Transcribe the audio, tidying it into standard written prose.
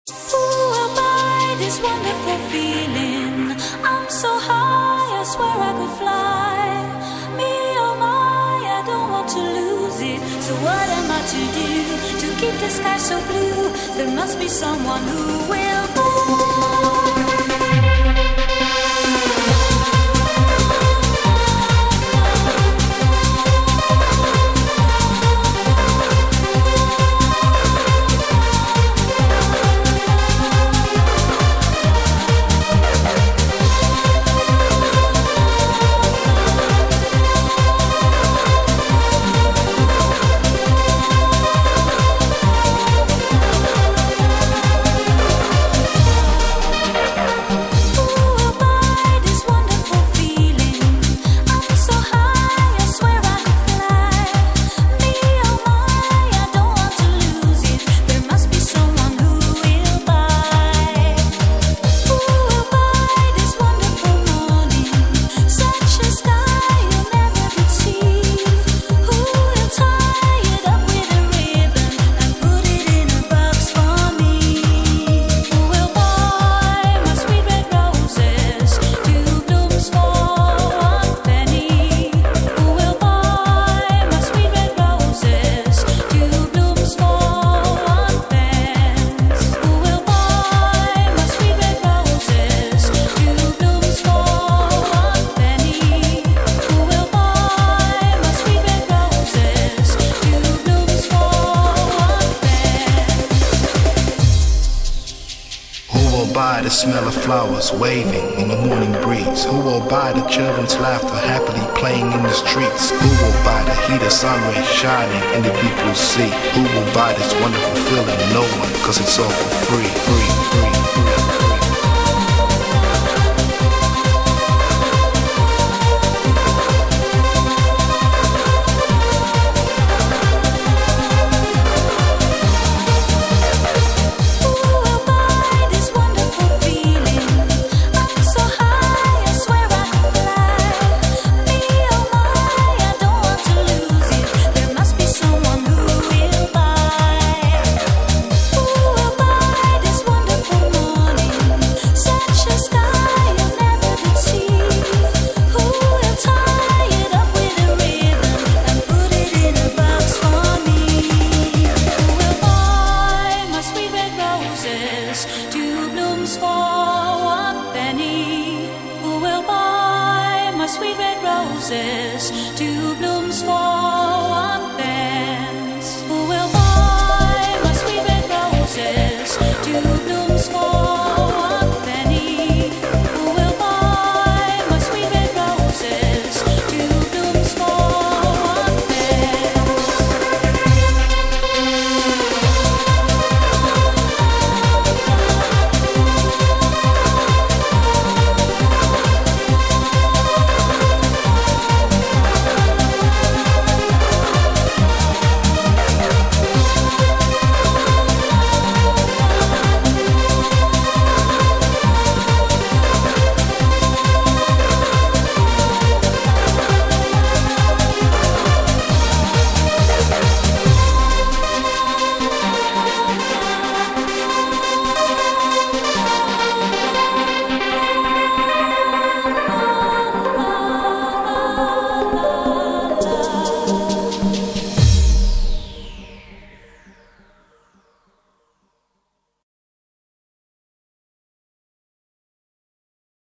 Who will buy this wonderful feeling? I'm so high, I swear I could fly. Me, oh my, I don't want to lose it. So what am I to do to keep the sky so blue? There must be someone who will move. Buy the smell of flowers waving in the morning breeze? Who will buy the children's laughter happily playing in the streets? Who will buy the heat of sun rays shining in the deep blue sea? Who will buy this wonderful feeling? No one, cause it's all for free, free, free, free. Two blooms for one penny. Who will buy my sweet red roses? Two blooms for one pence. Who will buy my sweet red roses? Two blooms